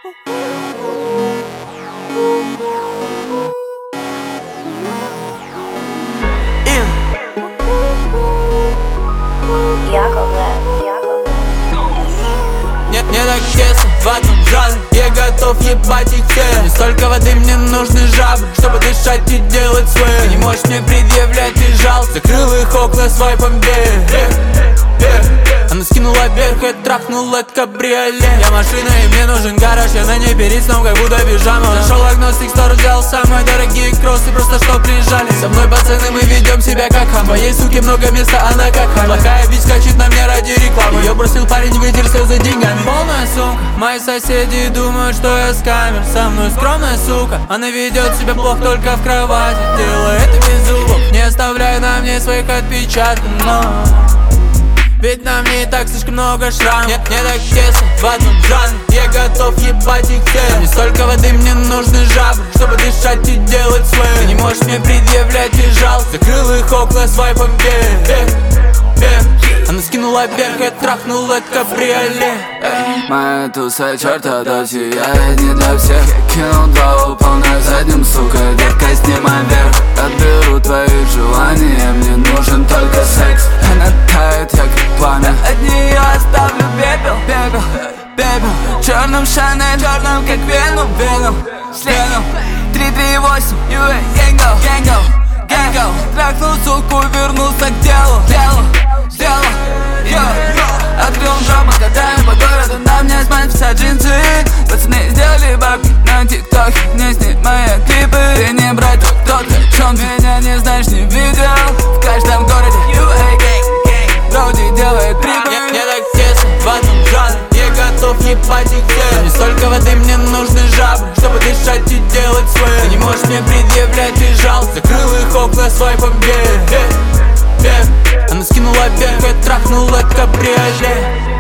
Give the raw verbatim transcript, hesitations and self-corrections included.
Нет, не так тесно в одном жанре, я готов ебать их все. Не столько воды, мне нужны жабры, чтобы дышать и делать свое. Ты не можешь мне предъявлять и жал, закрыл их окна свайпом вверх. Она скинула вверх и трахнула это кабриолет. Я машина и мне нужен гараж, я на ней перед сном как будто пижама. Нашел агностик стор, взял самые дорогие кроссы, просто что прижали. Со мной пацаны, мы ведем себя как хам. Твоей суке много места, она как хам. Плохая бич скачет на мне ради рекламы. Ее бросил парень, вытер слезы деньгами. Полная сумка, мои соседи думают, что я с камер. Со мной скромная сука, она ведет себя плохо только в кровати. Делает это без зубов, не оставляя на мне своих отпечатков, но ведь на мне и так слишком много шрамов. Нет, не так тесно в одном жанре, я готов ебать их все. Не столько воды, мне нужны жабры, чтобы дышать и делать свое. Ты не можешь мне предъявлять и жал, закрыл их окна свайпом вверх. Она скинула вверх и трахнула это кабриолет. Моя туса черта до сияет не для всех. Я кинул два упал на заднем, сука, детка, снимай вверх. Отберу твои желания, мне нужен только секс. Она тает, я как пламя, от нее оставлю пепел. Пепел, пепел, черным Шанель, черным как Веном, Веном, Веном. Три три восемь, ю эй, гэнго, гэнго, гэнго. Трахнул суку, вернулся к делу, делу, делу. Открыл дрома, катаем по городу, на мне смайт вся джинсы. Пацаны сделали бабки на тиктоке, не снимая клипы. Ты не брать тот, тот, о чем меня не знаешь, не видел. В каждом городе ю эй гэнг, Роуди делает клипы. Не, не так тесно в одном жанре, я готов ебать их все. Не столько воды, мне нужны жабры, чтобы дышать и делать свое. Ты не можешь мне предъявлять и жал, закрыл их окна свайпом вверх. Она скинула вверх и трахнула это кабриолет.